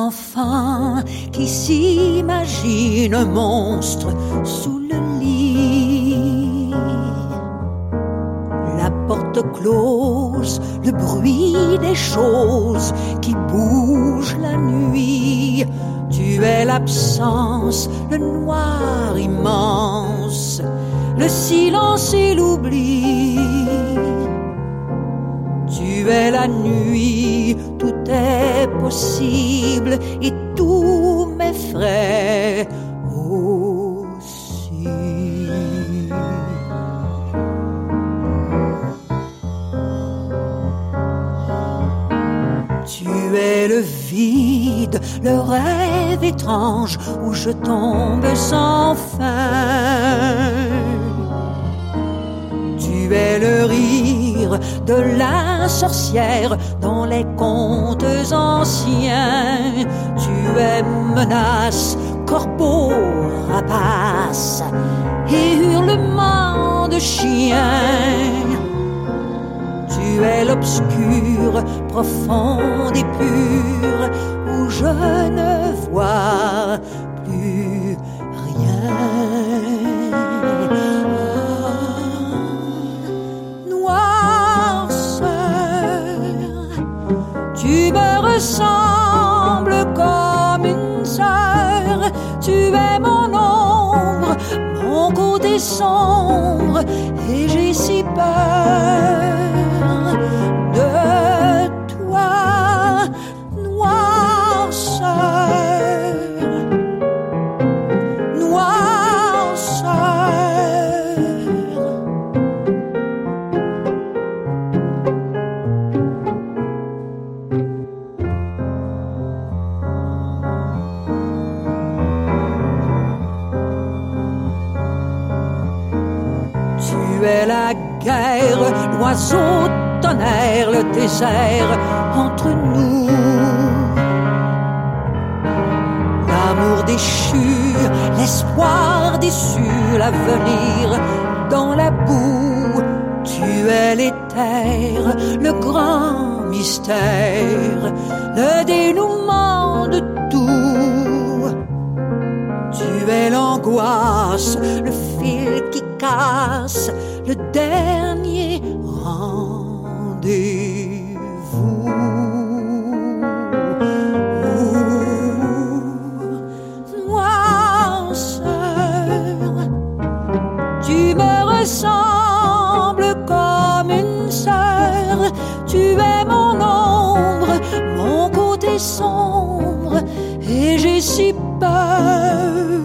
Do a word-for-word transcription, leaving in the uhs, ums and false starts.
enfant qui s'imagine monstre sous le lit. La porte close, le bruit des choses qui bougent la nuit. Tu es l'absence, le noir immense, le silence et l'oubli. Tu es la nuit, tout est possible et tout m'effraie aussi. Tu es le vide, le rêve étrange où je tombe sans fin. Tu es le rire de la sorcière dans les contes anciens. Tu es menace, corbeau, rapace et hurlement de chien. Tu es l'obscur, profond et pur, où je ne vois plus rien. Tu me ressembles comme une sœur, tu es mon ombre, mon côté sombre, et j'ai si peur de toi, noirceur, noirceur. Tu es la guerre, l'oiseau tonnerre, le désert entre nous. L'amour déchu, l'espoir déçu, l'avenir dans la boue. Tu es l'éther, le grand mystère, le dénouement de tout. Tu es l'angoisse, le fil qui casse, le dernier rendez-vous. Noirceur, tu me ressembles comme une sœur, tu es mon ombre, mon côté sombre, et j'ai si peur